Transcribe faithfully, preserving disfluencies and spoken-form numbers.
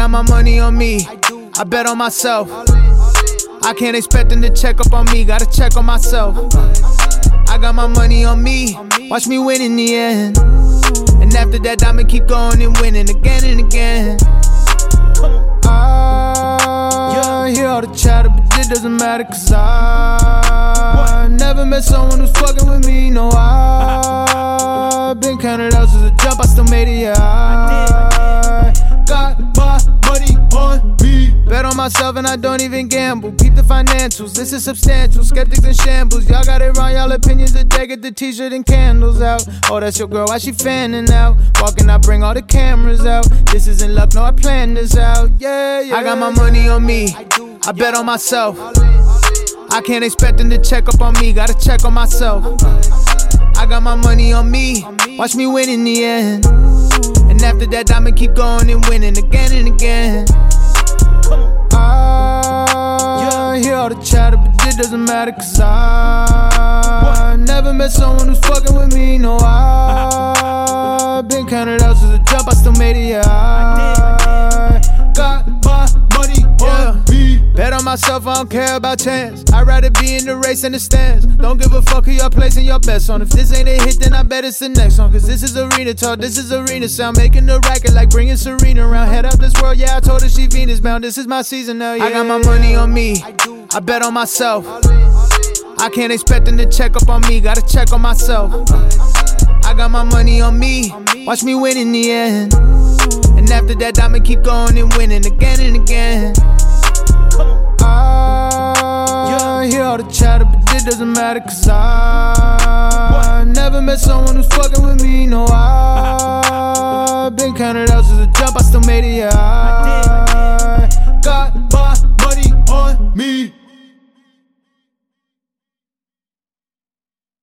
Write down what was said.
got my money on me, I bet on myself. I can't expect them to check up on me, gotta check on myself. I got my money on me, watch me win in the end. And after that, I'ma keep going and winning again and again. I hear all the chatter, but it doesn't matter, cause I never met someone who's fucking with me, no. I've been counted out since the jump, I still made it, yeah. I got my money on me, bet on myself and I don't even gamble. Keep the financials, this is substantial. Skeptics in shambles, y'all got it wrong, y'all opinions a day. Get the t-shirt and candles out. Oh, that's your girl, why she fanning out? Walking, I bring all the cameras out. This isn't luck, no, I planned this out. Yeah, yeah. I got my money on me, I bet on myself. I can't expect them to check up on me, gotta check on myself. I got my money on me, watch me win in the end. And after that, I'ma keep going and winning again and again. I hear all the chatter, but it doesn't matter, cause I never met someone who's fucking with me, no. I've been counted out since the jump, I still made it, yeah. I got my money on me, bet on myself, I don't care about chance. I'd rather be in the race than the stands. Don't give a fuck who y'all placing your bets on. If this ain't a hit, then I bet it's the next one. Cause this is arena talk, this is arena sound. Making the racket like bringing Serena around. Head up this world, yeah, I told her she Venus bound. This is my season now, yeah. I got my money on me, I bet on myself. I can't expect them to check up on me, gotta check on myself. I got my money on me, watch me win in the end. And after that, I'ma keep going and winning again and again. I hear all the chatter, but it doesn't matter, cause I never met someone who's fucking with me, no. I've been counted out since the jump, I still made it, yeah.